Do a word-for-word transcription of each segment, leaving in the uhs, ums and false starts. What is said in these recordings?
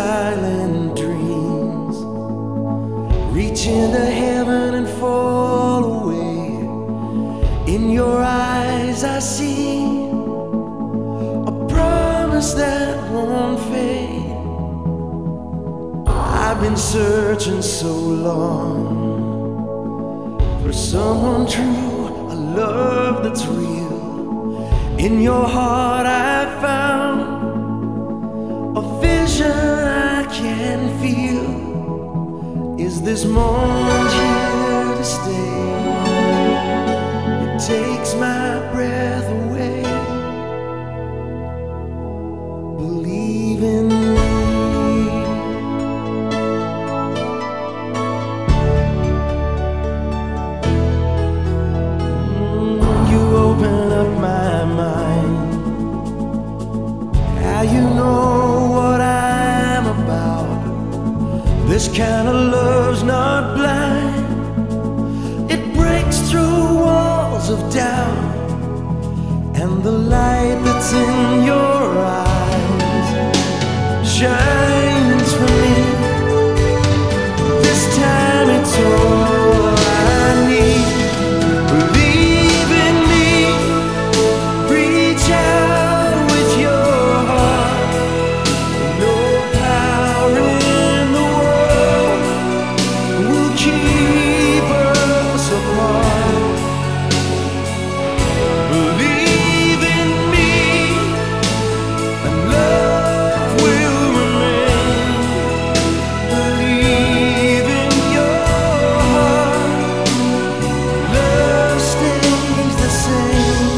silent dreams reach into heaven and fall away. In your eyes I see a promise that won't fade. I've been searching so long for someone true, a love that's real. In your heart I found a vision I can feel. Is this moment here to stay? It takes my breath away. Believe in me. You open up my mind. How you know what I'm about? This kind of love's not blind. It breaks through walls of doubt, and the light that's in your eyes shines for me. This time it's all I need. Believe in me. Reach out with your heart. No power in the world will keep us apart. Believe in me, and love will remain. Believe in your heart. Love stays the same.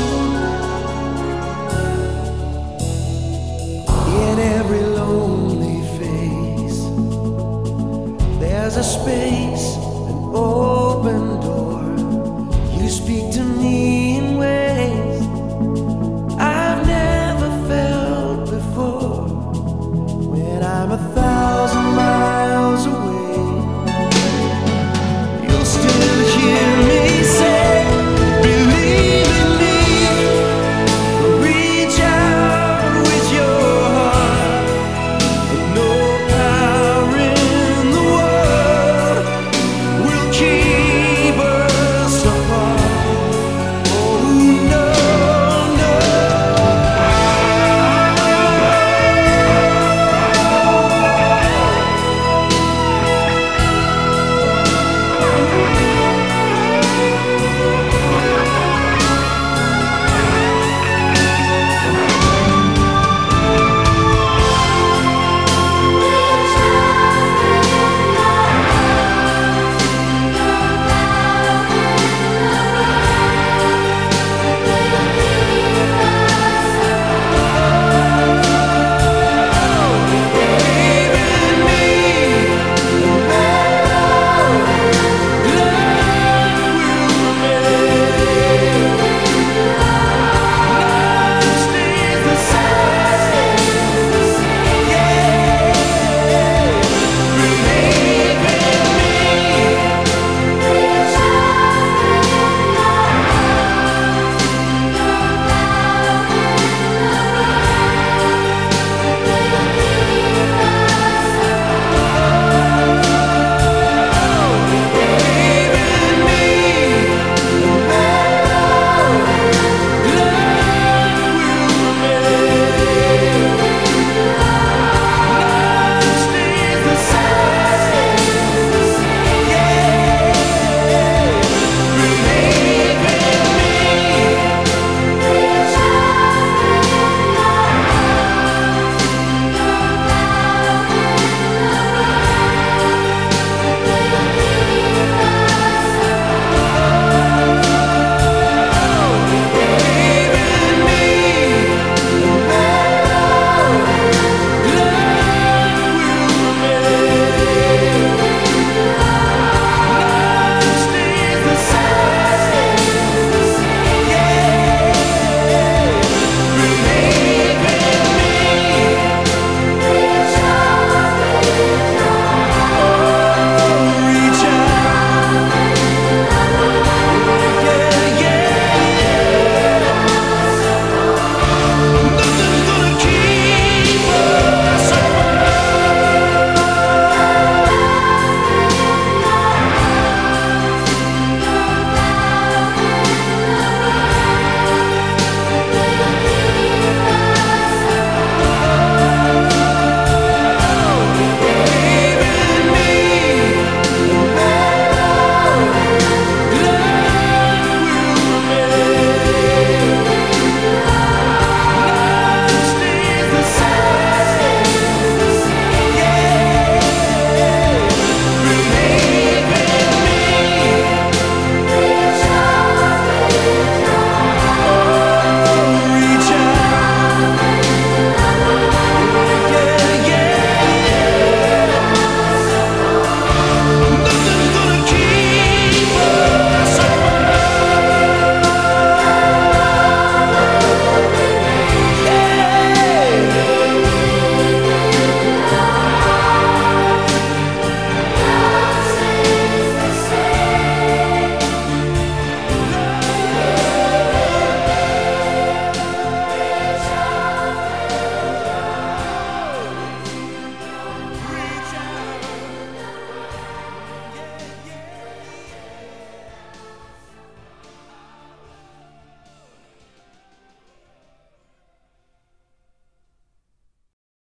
In every lonely face, there's a space, an open door. You speak to me in ways I've never felt before. When I'm a